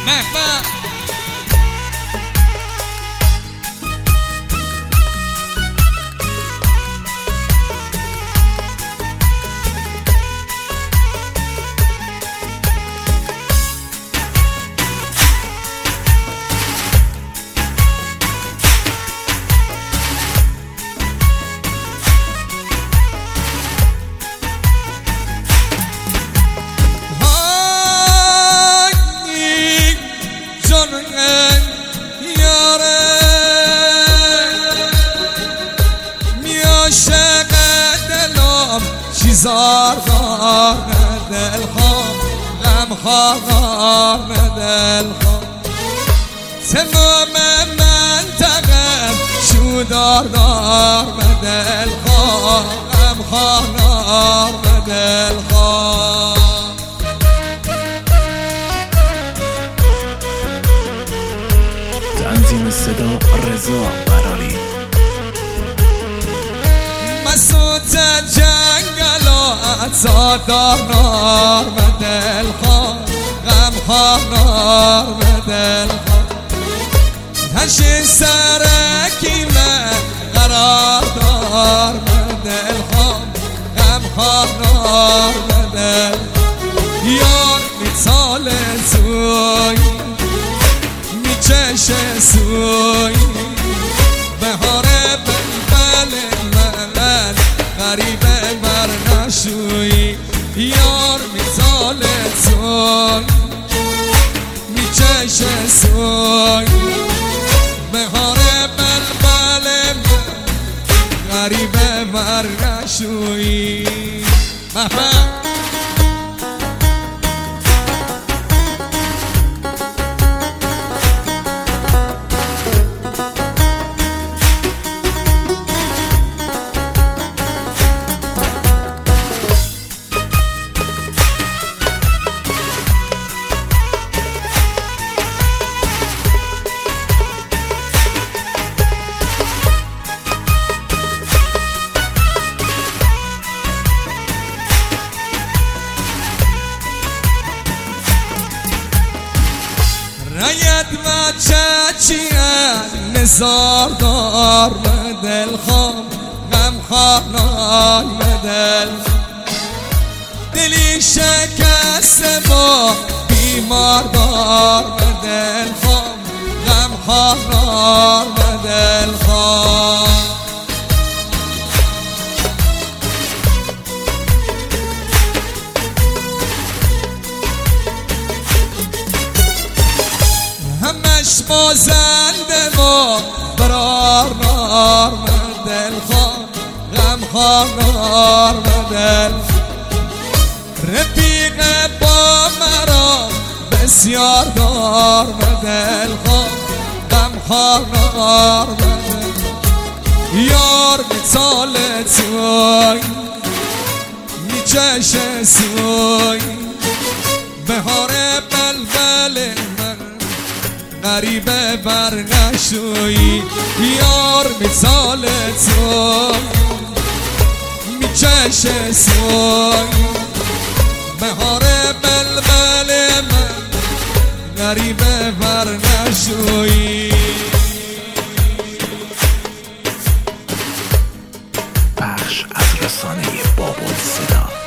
محمد زار دار دل خام غم خار دل خام تمام منطقه شو دار دل خام غم خار دل خام تنظیم صدا رضا قراری مسعود جنگلات زادار نار دل خام غم خار دل خام هشی سرکی من قرار دار دل خام غم خار دل یار مثال سوی میچش سوی بهار بلبل من غریبه بر نشوی یار مثال سوی میچش سوی بهار بلبل من غریبه بر نشوی محمد رایت و چچیان نزار دار دل خام غم خار دل دلی شکسته با بیمار دار دل خام غم خار دل خام همش بازنده ما برار نار دل خام غم خار دل رفیق با مرا بسیار دار دل خام غم خار دل یار مثال توی میچش سوی بهار بلبل غریبه بر نشوی یار مثال تو میچش سوی بهار بلبل من غریبه بر نشوی بخش از رسانه بابل صدا